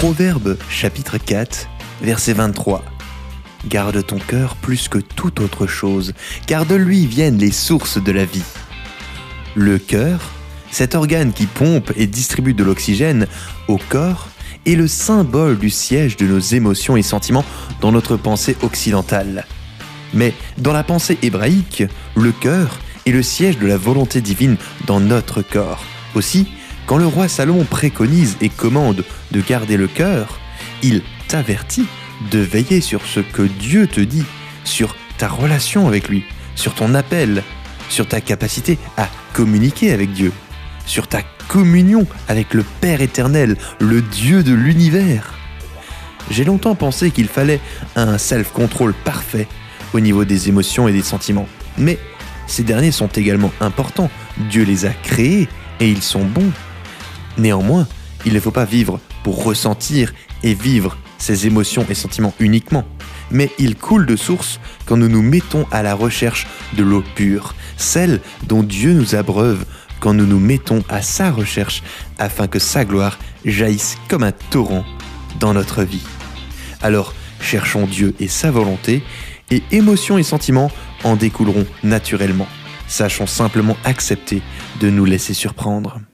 Proverbe chapitre 4, verset 23. Garde ton cœur plus que toute autre chose, car de lui viennent les sources de la vie. Le cœur, cet organe qui pompe et distribue de l'oxygène au corps, est le symbole du siège de nos émotions et sentiments dans notre pensée occidentale. Mais dans la pensée hébraïque, le cœur est le siège de la volonté divine dans notre corps. Aussi, quand le roi Salomon préconise et commande de garder le cœur, il t'avertit de veiller sur ce que Dieu te dit, sur ta relation avec lui, sur ton appel, sur ta capacité à communiquer avec Dieu, sur ta communion avec le Père éternel, le Dieu de l'univers. J'ai longtemps pensé qu'il fallait un self-control parfait au niveau des émotions et des sentiments. Mais ces derniers sont également importants. Dieu les a créés et ils sont bons. Néanmoins, il ne faut pas vivre pour ressentir et vivre ces émotions et sentiments uniquement. Mais ils coulent de source quand nous nous mettons à la recherche de l'eau pure, celle dont Dieu nous abreuve quand nous nous mettons à sa recherche afin que sa gloire jaillisse comme un torrent dans notre vie. Alors, cherchons Dieu et sa volonté, et émotions et sentiments en découleront naturellement. Sachons simplement accepter de nous laisser surprendre.